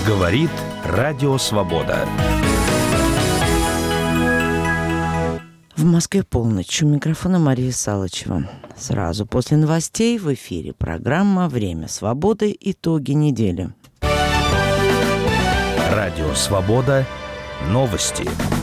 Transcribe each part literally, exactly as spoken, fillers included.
Говорит Радио Свобода. В Москве полночь. У микрофона Мария Салычева. Сразу после новостей в эфире программа «Время свободы. Итоги недели». Радио Свобода. Новости.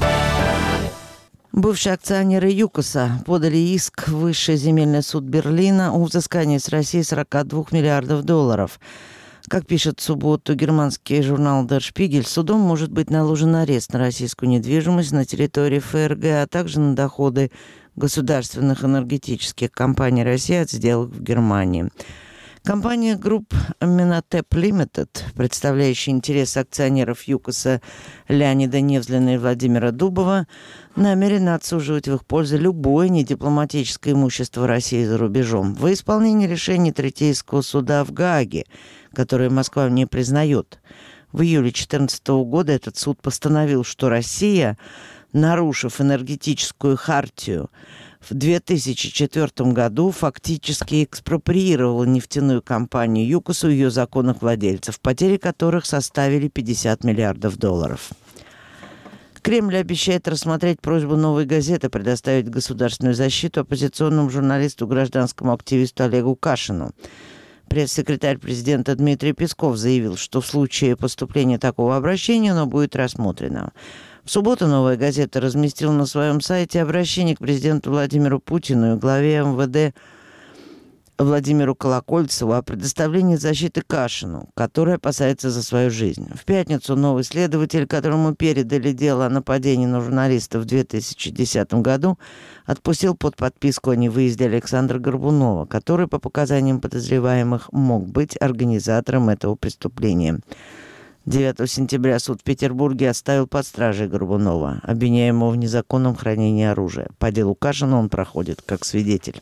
Бывшие акционеры ЮКОСа подали иск в Высший земельный суд Берлина о взыскании с России сорок два миллиардов долларов. Как пишет в субботу германский журнал Der Spiegel, судом может быть наложен арест на российскую недвижимость на территории ФРГ, а также на доходы государственных энергетических компаний России от сделок в Германии. Компания Group Minatep Limited, представляющая интересы акционеров ЮКОСа Леонида Невзлина и Владимира Дубова, намерена отсуживать в их пользу любое недипломатическое имущество России за рубежом во исполнении решений Третейского суда в Гааге, которое Москва не признает. В июле две тысячи четырнадцатого года этот суд постановил, что Россия, нарушив энергетическую хартию, в две тысячи четвёртом году фактически экспроприировала нефтяную компанию ЮКОС у ее законных владельцев, потери которых составили пятьдесят миллиардов долларов. Кремль обещает рассмотреть просьбу «Новой газеты» предоставить государственную защиту оппозиционному журналисту, гражданскому активисту Олегу Кашину. Пресс-секретарь президента Дмитрий Песков заявил, что в случае поступления такого обращения оно будет рассмотрено. В субботу «Новая газета» разместила на своем сайте обращение к президенту Владимиру Путину и главе эм вэ дэ Владимиру Колокольцеву о предоставлении защиты Кашину, который опасается за свою жизнь. В пятницу новый следователь, которому передали дело о нападении на журналиста в две тысячи десятом году, отпустил под подписку о невыезде Александра Горбунова, который, по показаниям подозреваемых, мог быть организатором этого преступления. девятого сентября суд в Петербурге оставил под стражей Горбунова, обвиняемого в незаконном хранении оружия. По делу Кашина он проходит как свидетель.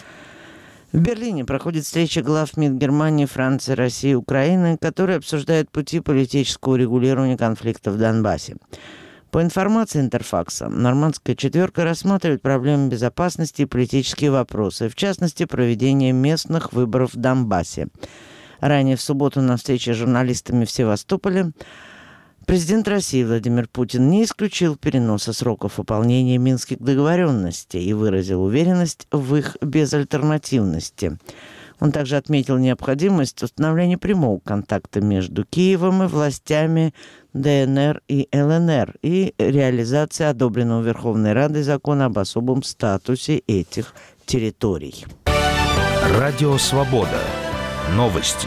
В Берлине проходит встреча глав МИД Германии, Франции, России и Украины, которые обсуждают пути политического урегулирования конфликта в Донбассе. По информации Интерфакса, нормандская четверка рассматривает проблемы безопасности и политические вопросы, в частности, проведение местных выборов в Донбассе. Ранее в субботу на встрече с журналистами в Севастополе президент России Владимир Путин не исключил переноса сроков выполнения минских договоренностей и выразил уверенность в их безальтернативности. Он также отметил необходимость установления прямого контакта между Киевом и властями дэ эн эр и эл эн эр и реализации одобренного Верховной Радой закона об особом статусе этих территорий. Радио Свобода. Новости.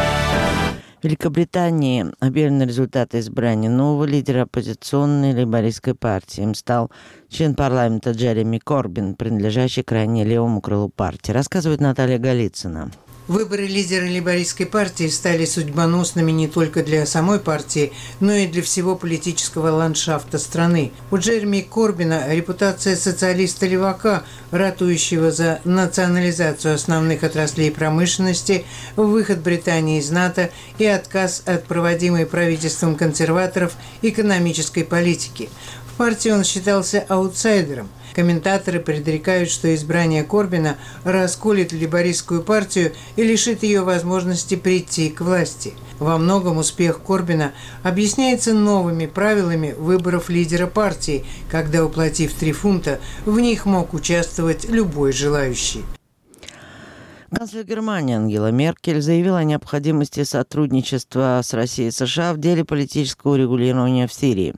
В Великобритании объявлены результаты избрания нового лидера оппозиционной лейбористской партии. Им стал член парламента Джереми Корбин, принадлежащий крайне левому крылу партии. Рассказывает Наталья Голицына. Выборы лидера лейбористской партии стали судьбоносными не только для самой партии, но и для всего политического ландшафта страны. У Джереми Корбина репутация социалиста-левака, ратующего за национализацию основных отраслей промышленности, выход Британии из НАТО и отказ от проводимой правительством консерваторов экономической политики. В партии он считался аутсайдером. Комментаторы предрекают, что избрание Корбина расколет лейбористскую партию и лишит ее возможности прийти к власти. Во многом успех Корбина объясняется новыми правилами выборов лидера партии, когда, уплатив три фунта, в них мог участвовать любой желающий. Канцлер Германии Ангела Меркель заявила о необходимости сотрудничества с Россией и США в деле политического урегулирования в Сирии.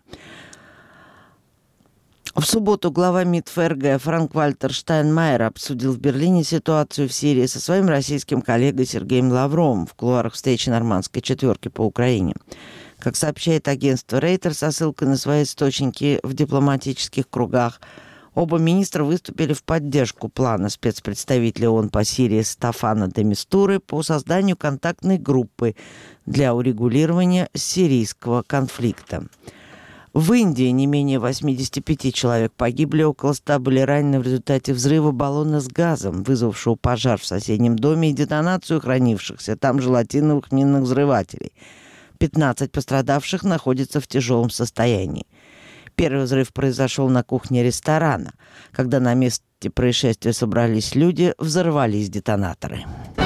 В субботу глава МИД ФРГ Франк-Вальтер Штайнмайер обсудил в Берлине ситуацию в Сирии со своим российским коллегой Сергеем Лавровым в кулуарах встречи нормандской четверки по Украине. Как сообщает агентство Рейтер со ссылкой на свои источники в дипломатических кругах, оба министра выступили в поддержку плана спецпредставителя ООН по Сирии Стаффана де Мистуры по созданию контактной группы для урегулирования сирийского конфликта. В Индии не менее восемьдесят пять человек погибли, около ста были ранены в результате взрыва баллона с газом, вызвавшего пожар в соседнем доме и детонацию хранившихся там желатиновых минных взрывателей. пятнадцать пострадавших находятся в тяжелом состоянии. Первый взрыв произошел на кухне ресторана. Когда на месте происшествия собрались люди, взорвались детонаторы.